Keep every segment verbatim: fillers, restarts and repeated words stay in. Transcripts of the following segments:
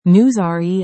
News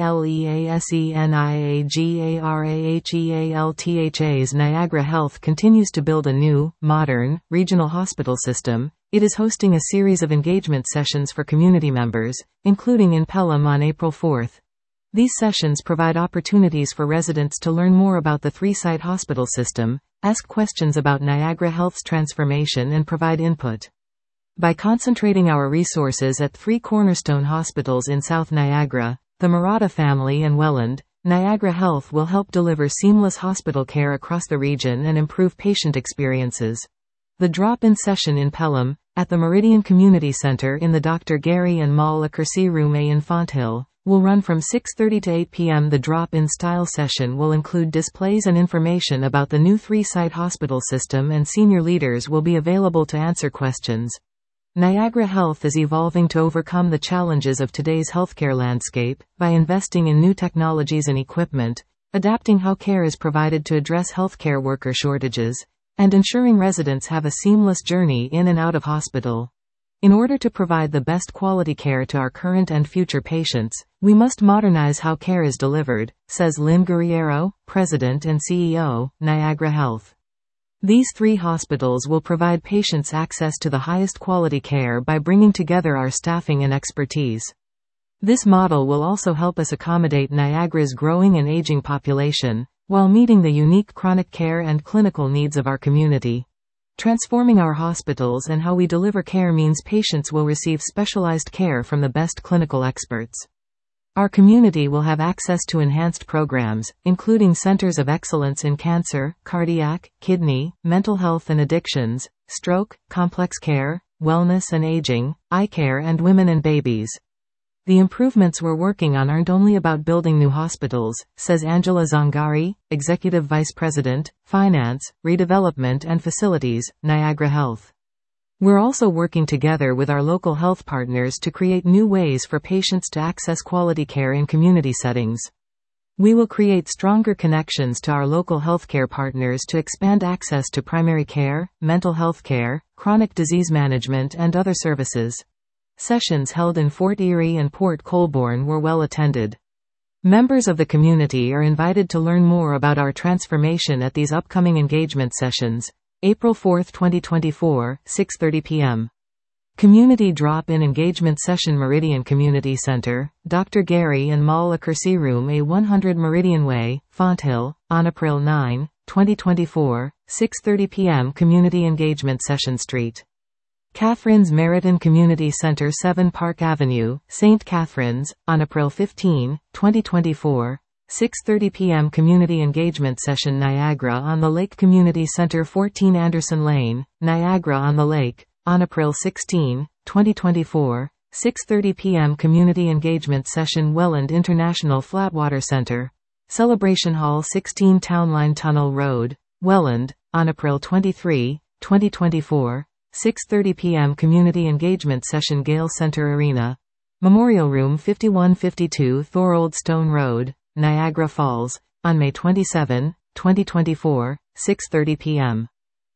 RELEASENIAGARAHEALTHA's Niagara Health continues to build a new, modern, regional hospital system. It is hosting a series of engagement sessions for community members, including in Pelham on April fourth. These sessions provide opportunities for residents to learn more about the three-site hospital system, ask questions about Niagara Health's transformation and provide input. By concentrating our resources at three cornerstone hospitals in South Niagara, the Marotta family and Welland, Niagara Health will help deliver seamless hospital care across the region and improve patient experiences. The drop-in session in Pelham, at the Meridian Community Centre in the Doctor Gary and Moll Accuracy Room A in Fonthill, will run from six thirty to eight p m The drop-in style session will include displays and information about the new three-site hospital system, and senior leaders will be available to answer questions. Niagara Health is evolving to overcome the challenges of today's healthcare landscape by investing in new technologies and equipment, adapting how care is provided to address healthcare worker shortages, and ensuring residents have a seamless journey in and out of hospital. In order to provide the best quality care to our current and future patients, we must modernize how care is delivered, says Lynn Guerriero, President and C E O, Niagara Health. These three hospitals will provide patients access to the highest quality care by bringing together our staffing and expertise. This model will also help us accommodate Niagara's growing and aging population, while meeting the unique chronic care and clinical needs of our community. Transforming our hospitals and how we deliver care means patients will receive specialized care from the best clinical experts. Our community will have access to enhanced programs, including centers of excellence in cancer, cardiac, kidney, mental health and addictions, stroke, complex care, wellness and aging, eye care and women and babies. The improvements we're working on aren't only about building new hospitals, says Angela Zangari, Executive Vice President, Finance, Redevelopment and Facilities, Niagara Health. We're also working together with our local health partners to create new ways for patients to access quality care in community settings. We will create stronger connections to our local healthcare partners to expand access to primary care, mental health care, chronic disease management and other services. Sessions held in Fort Erie and Port Colborne were well attended. Members of the community are invited to learn more about our transformation at these upcoming engagement sessions. April fourth twenty twenty-four, six thirty p m Community Drop-In Engagement Session Meridian Community Centre, Doctor Gary and Moll Accuracy Room A one hundred Meridian Way, Fonthill, on April ninth, twenty twenty-four, six thirty p m Community Engagement Session Street. Catherine's Meriton Community Centre seven Park Avenue, Saint Catharines, on April fifteenth, twenty twenty-four, six thirty p m Community Engagement Session Niagara on the Lake Community Centre fourteen Anderson Lane, Niagara on the Lake, on April sixteenth, twenty twenty-four, six thirty p m Community Engagement Session Welland International Flatwater Centre, Celebration Hall sixteen Townline Tunnel Road, Welland, on April twenty-third, twenty twenty-four, six thirty p m Community Engagement Session Gale Centre Arena, Memorial Room fifty-one fifty-two Thorold Stone Road, Niagara Falls, on May twenty-seventh, twenty twenty-four, six thirty p m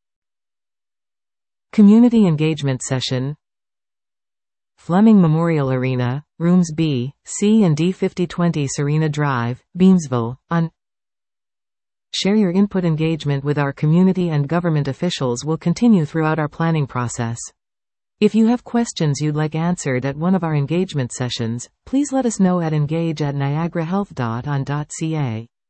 Community Engagement Session Fleming Memorial Arena, Rooms B, C and D fifty twenty Serena Drive, Beamsville, on Share your input. Engagement with our community and government officials will continue throughout our planning process. If you have questions you'd like answered at one of our engagement sessions, please let us know at engage at niagara health dot on dot c a.